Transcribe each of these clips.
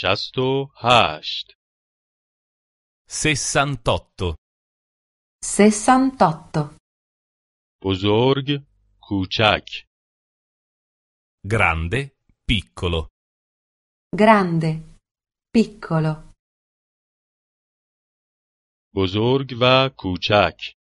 68 68 68 بزرگ کوچک grande, piccolo, grande piccolo بزرگ و کوچک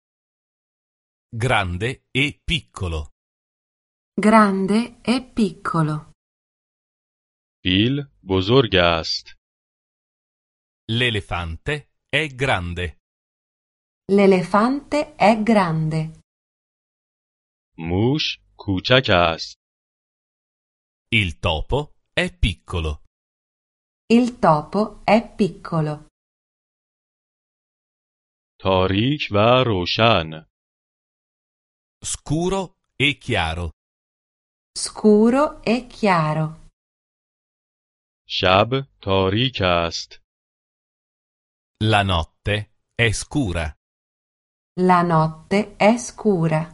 grande e piccolo, grande e piccolo فیل بزرگ است l'elefante è grande, l'elefante è grande موش کوچک است il topo è piccolo, il topo è piccolo تاریک و روشن scuro e chiaro, scuro e chiaro شب تاریک است la notte è scura, la notte è scura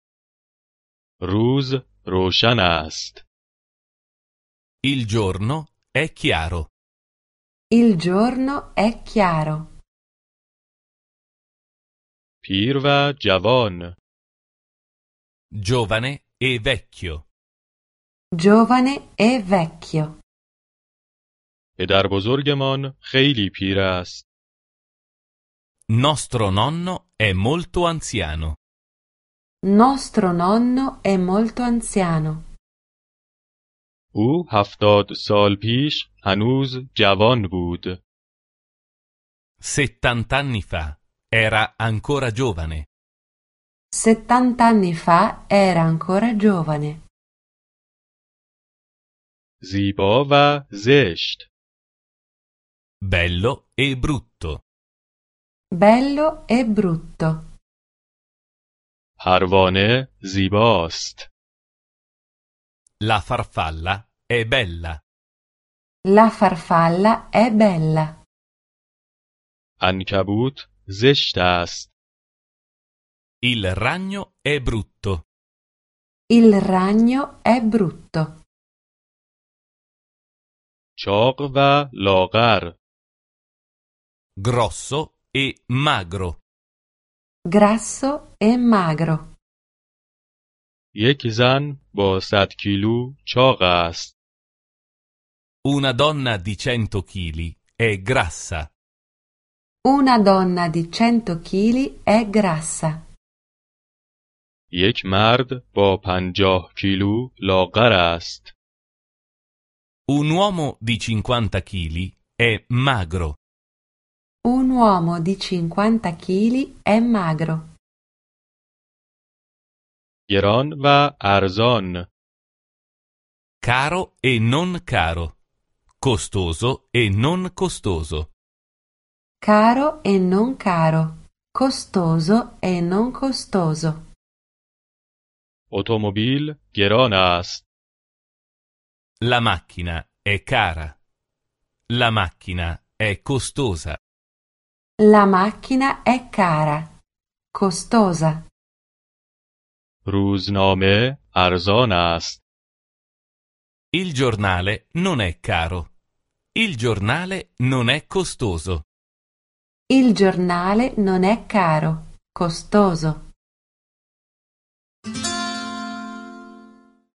روز روشن است il giorno è chiaro, il giorno è chiaro پیر و جوان giovane e vecchio, giovane e vecchio پدر بزرگمان خیلی پیر است nostro nonno è molto anziano, nostro nonno è molto anziano او 70 سال پیش هنوز جوان بود 70 anni fa era ancora giovane, 70 anni fa era ancora giovane زیبا و زشت bello e brutto, bello e brutto پروانه زیباست la farfalla è bella, la farfalla è bella عنکبوت زشت است il ragno è brutto, il ragno è brutto چاق و لاغر grosso e magro, grasso e magro یک زن با 100 کیلو چاق است una donna di 100 chili è grassa, una donna di 100 chili è grassa یک مرد با 50 کیلو لاغر است un uomo di 50 chili è magro, un uomo di 50 chili è magro گران و ارزان caro e non caro, costoso e non costoso, caro e non caro costoso e non costoso اتومبیل گران است la macchina è cara, la macchina è costosa, la macchina è cara costosa روزنامه ارزان است il giornale non è caro, il giornale non è costoso. il giornale non è caro costoso